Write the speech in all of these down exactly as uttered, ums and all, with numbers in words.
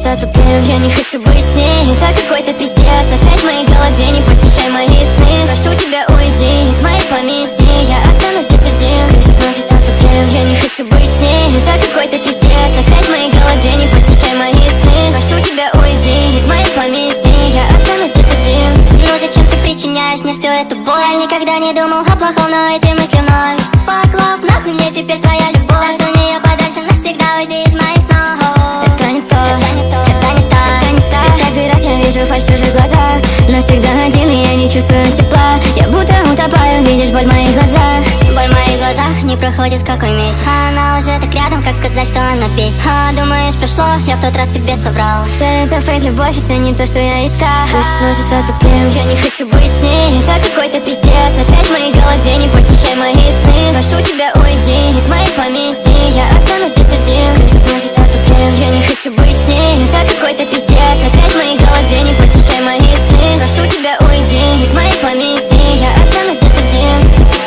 сносит от проблем. Я не хочу быть с ней, это какой-то пиздец. Опять в моей голове, не посещай мои сны. Прошу тебя, уйди из моей памяти, я останусь здесь один. Крышу сносит от проблем. Я не хочу быть с ней, это какой-то пиздец. Опять в моей голове, не посещай мои сны. Прошу тебя, уйди из моей памяти, я останусь здесь один. Ну зачем ты причиняешь мне всю эту боль? Я никогда не думал о плохом, но эти мысли мной. Fuck love, нахуй мне теперь твоя любовь. Засунь ее подальше, навсегда уйди из моих снов. Это не то, это не то, это не так, это не так. Ведь каждый раз я вижу фальшь в чужих глазах, но всегда один, и я не чувствую тепла. Я будто утопаю, видишь боль в моих глазах. Боль в моих глазах не проходит какой месяц. Она уже так рядом, как сказать, что она бесит. А думаешь, прошло, я в тот раз тебе соврал. Это фейк, любовь, это не то, что я искал. Крышу сносит от проблем. Я не хочу быть с ней, это какой-то пиздец. Опять в моей голове, не посещай мои сны. Прошу тебя, уйди из моей памяти, я останусь здесь один. Крышу сносит от проблем. Я не хочу быть с ней, это какой-то пиздец. Опять в моей голове, не посещай мои сны. Прошу тебя, уйди из моей памяти, я останусь здесь один.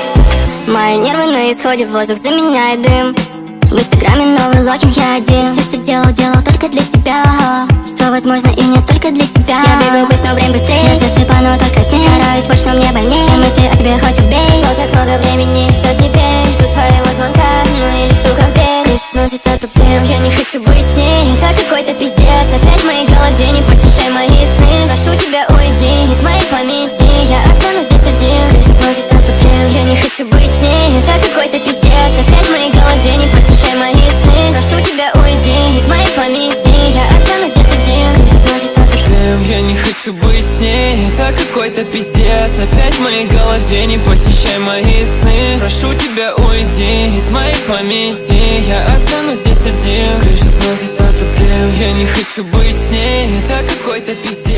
Мои нервы на исходе, воздух заменяет дым. В инстаграме новый логин, я один. Все, что делал, делал только для тебя. Что возможно и не только для тебя. Я бегаю быстро, но время быстрее. Я засыпаю, только с ней. Стараюсь больше, но мне больнее. Все мысли о тебе хоть убей. Прошло так много времени, что теперь жду твоего звонка, ну или стука в дверь. Крышу сносит от проблем. Я не хочу быть с ней, это какой-то пиздец. Опять в моей голове, не посещай мои сны. Прошу тебя, уйди из моей памяти, я останусь здесь один. Крышу сносит от проблем. Я не хочу быть с ней, это какой-то пиздец. Опять в моей голове, не посещай мои сны. Прошу тебя, уйди из моей памяти, я останусь здесь один. Крышу сносит от проблем. Я не хочу быть с ней, это какой-то пиздец. Опять в моей голове, не посещай мои сны. Прошу тебя, уйди из моей памяти, я останусь здесь один. Крышу сносит от проблем. Я не хочу быть с ней, это какой-то пиздец.